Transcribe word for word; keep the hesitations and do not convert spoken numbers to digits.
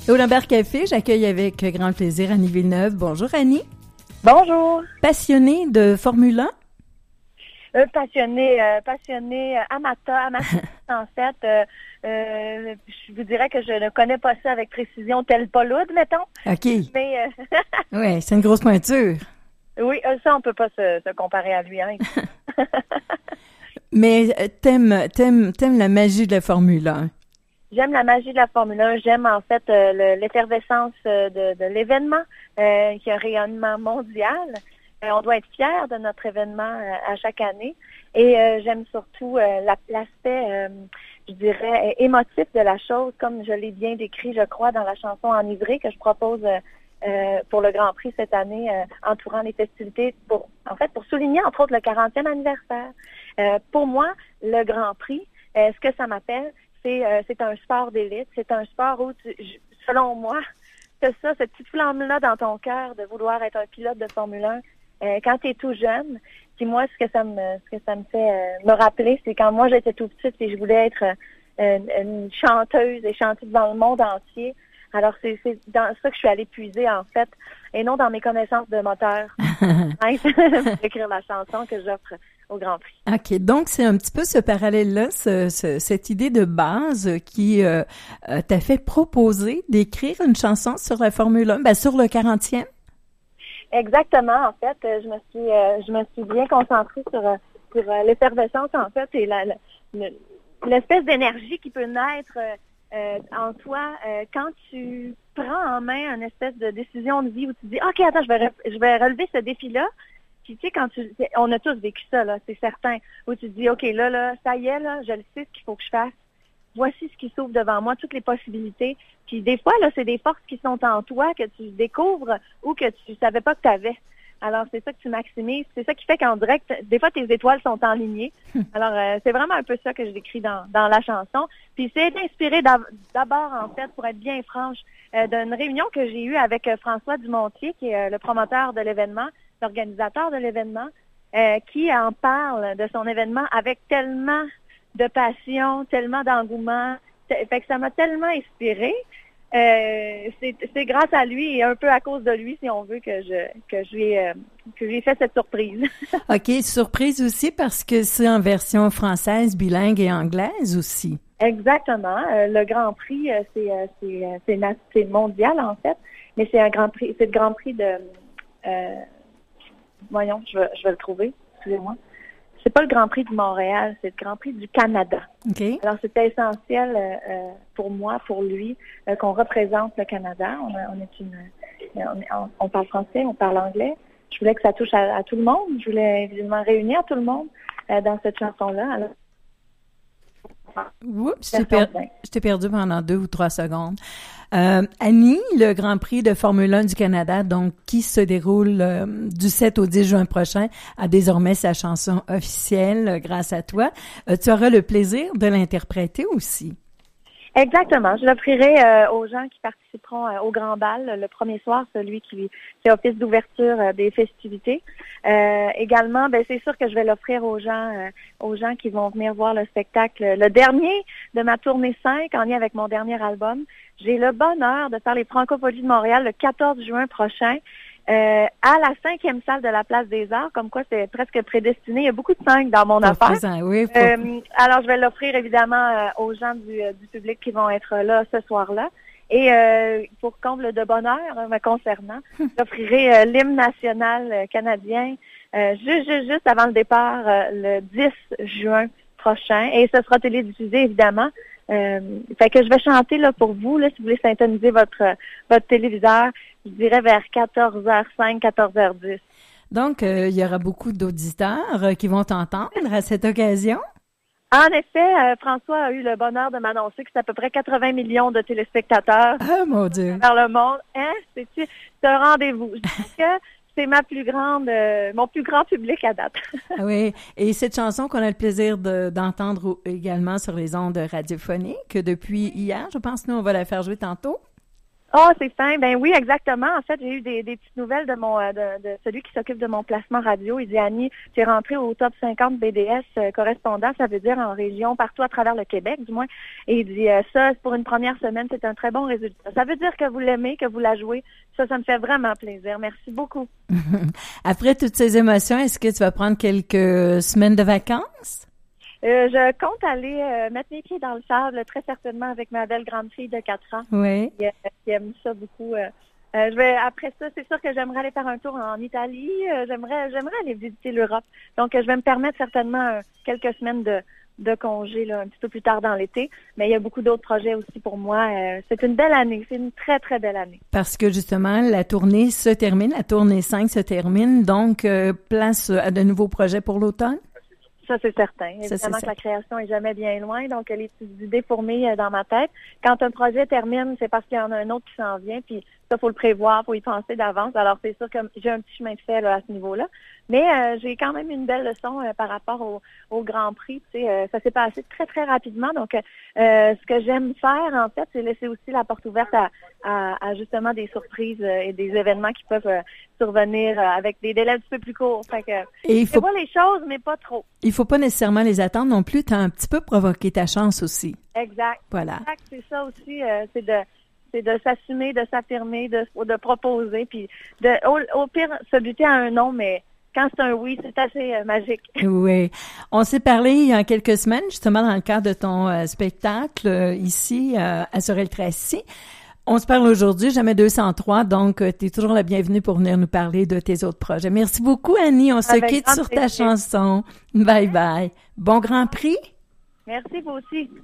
Au Lambert Café, j'accueille avec grand plaisir Annie Villeneuve. Bonjour Annie. Bonjour. Passionnée de Formule un? Euh, passionnée, euh, passionnée, euh, amateur, amateur en fait. Euh, euh, je vous dirais que je ne connais pas ça avec précision, tel Paul Oud, mettons. OK. Mais euh, oui, c'est une grosse pointure. Oui, ça, on peut pas se, se comparer à lui. Hein. Mais t'aimes, t'aimes, t'aimes la magie de la Formule un? J'aime la magie de la Formule un. J'aime en fait euh, le, l'effervescence de, de l'événement, euh, qui a un rayonnement mondial. Euh, on doit être fiers de notre événement euh, à chaque année. Et euh, j'aime surtout euh, la, l'aspect, euh, je dirais, émotif de la chose, comme je l'ai bien décrit, je crois, dans la chanson Enivrée que je propose euh, euh, pour le Grand Prix cette année, euh, entourant les festivités, pour en fait pour souligner entre autres le quarantième anniversaire. Euh, pour moi, le Grand Prix, euh, ce que ça m'appelle, c'est euh, c'est un sport d'élite, c'est un sport où, tu, selon moi, c'est ça, cette petite flamme-là dans ton cœur de vouloir être un pilote de Formule un. Euh, quand tu es tout jeune, puis moi, ce que ça me ce que ça me fait euh, me rappeler, c'est quand moi j'étais tout petite et je voulais être euh, une, une chanteuse et chanter devant le monde entier. Alors, c'est, c'est dans ça que je suis allée puiser, en fait, et non dans mes connaissances de moteur. Écrire la chanson que j'offre au Grand Prix. OK, donc c'est un petit peu ce parallèle-là, ce, ce, cette idée de base qui euh, euh, t'a fait proposer d'écrire une chanson sur la Formule un, ben sur le quarantième. Exactement, en fait, je me suis euh, je me suis bien concentrée sur, euh, sur euh, l'effervescence, en fait, et la, la, le, l'espèce d'énergie qui peut naître euh, euh, en toi euh, quand tu prends en main une espèce de décision de vie où tu dis « OK, attends, je vais re- je vais relever ce défi-là ». Puis tu sais, quand tu on a tous vécu ça, là, c'est certain, où tu te dis « OK, là, là, ça y est, là, je le sais ce qu'il faut que je fasse. Voici ce qui s'ouvre devant moi, toutes les possibilités. » Puis des fois, là, c'est des forces qui sont en toi que tu découvres ou que tu savais pas que tu avais. Alors, c'est ça que tu maximises. C'est ça qui fait qu'en direct, des fois, tes étoiles sont enlignées. Alors, euh, c'est vraiment un peu ça que je décris dans, dans la chanson. Puis c'est inspiré d'abord, en fait, pour être bien franche, euh, d'une réunion que j'ai eue avec euh, François Dumontier, qui est euh, le promoteur de l'événement, l'organisateur de l'événement, euh, qui en parle de son événement avec tellement de passion, tellement d'engouement. Fait que ça m'a tellement inspirée. Euh, c'est, c'est grâce à lui et un peu à cause de lui, si on veut, que je que je lui ai, euh, que je lui ai fait cette surprise. OK, surprise aussi parce que c'est en version française, bilingue et anglaise aussi. Exactement. Euh, le Grand Prix, euh, c'est, euh, c'est, euh, c'est, na- c'est mondial, en fait, mais c'est un Grand Prix, c'est le Grand Prix de... Euh, voyons, je vais, je vais le trouver, excusez-moi. C'est pas le Grand Prix de Montréal, c'est le Grand Prix du Canada. Okay. Alors, c'était essentiel euh, pour moi, pour lui, euh, qu'on représente le Canada. On, a, on est une, on, on parle français, on parle anglais. Je voulais que ça touche à, à tout le monde. Je voulais évidemment réunir tout le monde euh, dans cette chanson-là. Alors, Oups, je t'ai, per- je t'ai perdu pendant deux ou trois secondes. Euh, Annie, le Grand Prix de Formule un du Canada, donc qui se déroule euh, du sept au dix juin prochain, a désormais sa chanson officielle euh, grâce à toi. Euh, tu auras le plaisir de l'interpréter aussi. Exactement. Je l'offrirai euh, aux gens qui participeront euh, au Grand Bal le premier soir, celui qui fait office d'ouverture euh, des festivités. Euh, également, ben c'est sûr que je vais l'offrir aux gens, euh, aux gens qui vont venir voir le spectacle, le dernier de ma tournée cinq, en lien avec mon dernier album. J'ai le bonheur de faire les Francopholies de Montréal le quatorze juin prochain. Euh, à la cinquième salle de la Place des Arts, comme quoi c'est presque prédestiné. Il y a beaucoup de cinq dans mon Pour affaire. Présent, oui, pour... euh, alors, je vais l'offrir évidemment euh, aux gens du, euh, du public qui vont être là ce soir-là. Et euh, pour comble de bonheur hein, me concernant, j'offrirai euh, l'hymne national euh, canadien euh, juste, juste, juste avant le départ euh, le dix juin prochain. Et ce sera télédiffusé, évidemment. Euh, fait que je vais chanter là pour vous, là, si vous voulez syntoniser votre votre téléviseur, je dirais vers quatorze heures cinq, quatorze heures dix. Donc, euh, il y aura beaucoup d'auditeurs euh, qui vont t'entendre à cette occasion. En effet, euh, François a eu le bonheur de m'annoncer que c'est à peu près quatre-vingts millions de téléspectateurs Ah, mon Dieu! Dans le monde. Hein? C'est, c'est un rendez-vous. Je dis que c'est ma plus grande, euh, mon plus grand public à date. Ah oui, et cette chanson qu'on a le plaisir de, d'entendre également sur les ondes radiophoniques depuis hier, je pense, nous, on va la faire jouer tantôt. Ah, oh, c'est fin. Ben oui, exactement. En fait, j'ai eu des, des petites nouvelles de mon de, de celui qui s'occupe de mon placement radio. Il dit, Annie, tu es rentrée au top cinquante B D S euh, correspondant, ça veut dire en région, partout à travers le Québec, du moins. Et il dit, euh, ça, pour une première semaine, c'est un très bon résultat. Ça veut dire que vous l'aimez, que vous la jouez. Ça, ça me fait vraiment plaisir. Merci beaucoup. Après toutes ces émotions, est-ce que tu vas prendre quelques semaines de vacances? Euh, je compte aller euh, mettre mes pieds dans le sable, très certainement, avec ma belle grande fille de quatre ans. Oui. Qui, euh, qui aime ça beaucoup. Euh, euh, je vais après ça, c'est sûr que j'aimerais aller faire un tour en Italie. Euh, j'aimerais, j'aimerais aller visiter l'Europe. Donc, euh, je vais me permettre certainement euh, quelques semaines de de congé là, un petit peu plus tard dans l'été. Mais il y a beaucoup d'autres projets aussi pour moi. Euh, c'est une belle année. C'est une très, très belle année. Parce que justement, la tournée se termine, la tournée cinq se termine. Donc, euh, place à de nouveaux projets pour l'automne? Ça, c'est certain. Ça, Évidemment c'est que certain. la création est jamais bien loin, donc les petites idées fourmillent dans ma tête. Quand un projet termine, c'est parce qu'il y en a un autre qui s'en vient, puis ça, faut le prévoir, faut y penser d'avance. Alors, c'est sûr que j'ai un petit chemin de fait là, à ce niveau-là. Mais euh, j'ai quand même une belle leçon euh, par rapport au, au Grand Prix. Tu sais, euh, ça s'est passé très, très rapidement. Donc, euh, ce que j'aime faire, en fait, c'est laisser aussi la porte ouverte à, à, à justement des surprises euh, et des événements qui peuvent euh, survenir euh, avec des délais un petit peu plus courts. Fait que, Et il faut, je vois les choses, mais pas trop. Il faut pas nécessairement les attendre non plus. Tu as un petit peu provoqué ta chance aussi. Exact. Voilà. Exact, c'est ça aussi. Euh, c'est de c'est de s'assumer, de s'affirmer, de, de proposer, puis de au, au pire, se buter à un non, mais quand c'est un oui, c'est assez euh, magique. Oui. On s'est parlé il y a quelques semaines, justement, dans le cadre de ton euh, spectacle euh, ici euh, à Sorel-Tracy. On se parle aujourd'hui, jamais deux cent trois, donc euh, tu es toujours la bienvenue pour venir nous parler de tes autres projets. Merci beaucoup, Annie. On se Avec quitte grand sur ta plaisir. chanson. Bye bye. Bon Grand Prix. Merci, vous aussi.